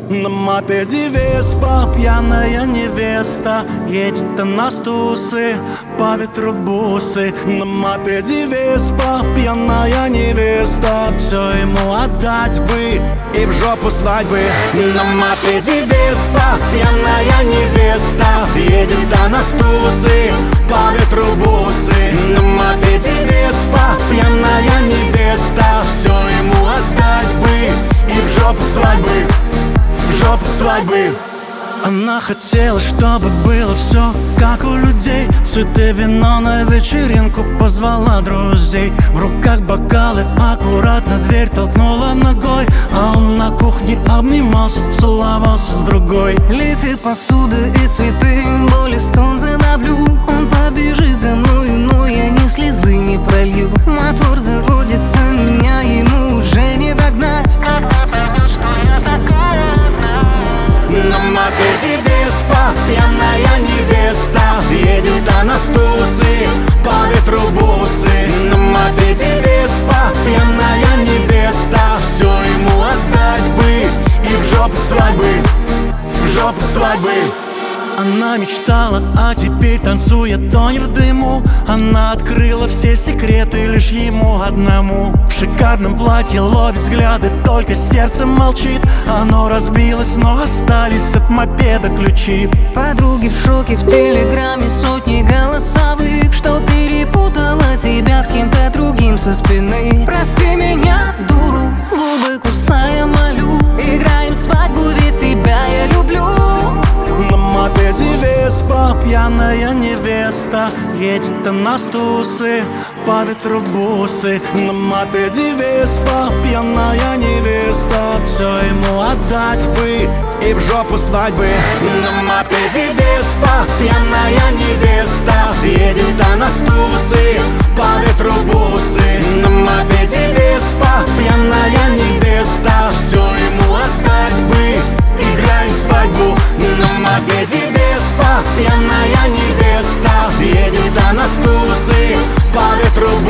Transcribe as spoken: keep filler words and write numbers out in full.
На мопеде Веспа пьяная невеста едет на стусы, по ветру бусы. На мопеде Веспа пьяная невеста, все ему отдать бы и в жопу свадьбы. На мопеде Веспа пьяная невеста едет на стусы, по ветру бусы. На мопеде Веспа пьяная невеста, все ему отдать бы и в жопу свадьбы, в жопу свадьбы. Она хотела, чтобы было все как у людей. Цветы, вино, на вечеринку позвала друзей. В руках бокалы, аккуратно дверь толкнула ногой, а он на кухне обнимался, целовался с другой. Летит посуда и цветы, болью стон задавлю. Он побежит за мной, но я ни слезы не пролью. Мотор заводится, меня ему уже не догнать. Когда поймешь, что я такая одна. На мопеде Веспа пьяная невеста едет на стусы, по ветру бусы. На мопеде Веспа пьяная невеста, все ему отдать бы и в жопу свадьбы, в жопу свадьбы. Она мечтала, а теперь танцует, тонет в дыму. Она открыла все секреты лишь ему одному. В шикарном платье ловит взгляды, только сердце молчит. Оно разбилось, но остались от мопеда ключи. Подруги в шоке, в телеграме сотни голосовых, что перепутала тебя с кем-то другим со спины. Прости меня, дуру, губы кусая молю. Играем свадьбу, ведь тебя я люблю. На мопеде Веспа пьяная невеста едет на стусы, по ветру бусы. На мопеде Веспа пьяная невеста, все ему отдать бы и в жопу свадьбы. На мопеде Веспа пьяная невеста едет на стусы, по ветру бусы. На мопеде Веспа пьяная невеста, все ему отдать бы, играем свадьбу. На мопеде Веспа пьяная невеста едет на стусы, по ветру